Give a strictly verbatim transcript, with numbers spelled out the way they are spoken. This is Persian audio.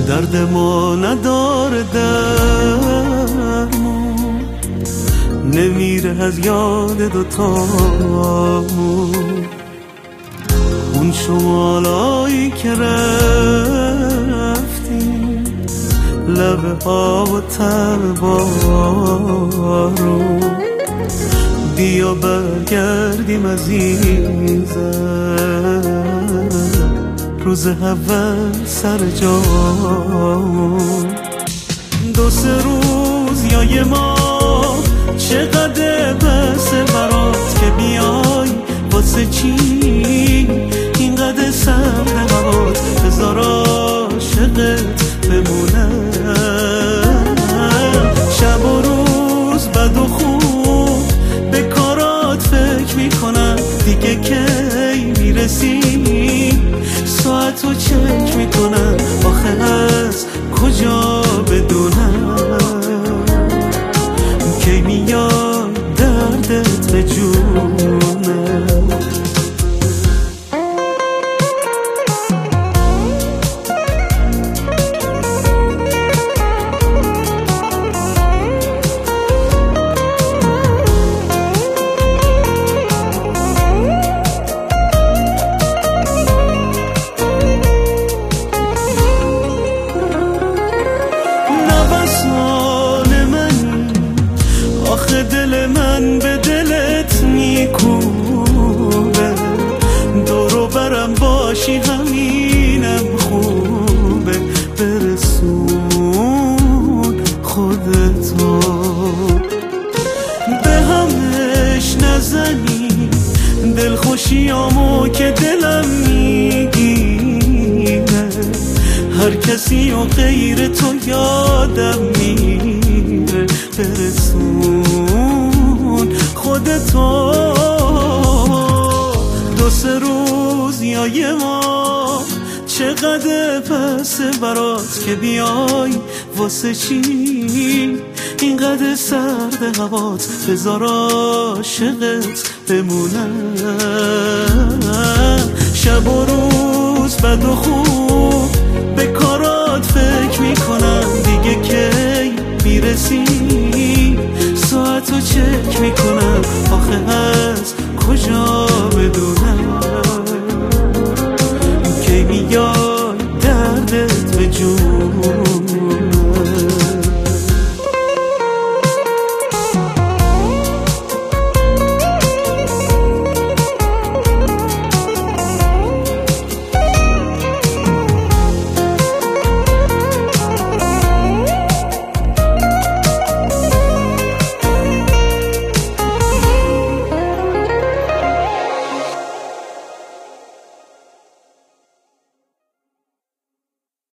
درد ما نداره درمون، نمیره از یاد دوتامون. اون شمالایی که رفتیم، لبه ها و تب بارون، بیا برگردیم عزیزم، روز اول سر جامون. دو سه روز یا یه ماه چقدر بسه برات که بیای، واسه چی اینقدر سرد هوات، بذار عاشقت بمونم. شب و روز بد و خوب به کارات فکر میکنم، دیگه کی میرسی ساعتو چک میکنم، آخه از کجا بدونم کی میاد دردت به جونم. آخه دل من به دلت میکوبه، دورو برم باشی همینم خوبه. برسون خودتو به همش نزنی، دلخوشیامو که دلم میگیره، هر کسی و غیر تو یادم میره. برسون خودتو دو سه روز یا یه ماه چقدر پسه برات که بیای، واسه چی اینقدر سرد هوات، بذار عاشقت بمونم. شب و روز بد و خوب به کارات فکر میکنم، دیگه کی میرسی ساعتو چک میکنم، آخه از کجا بدونم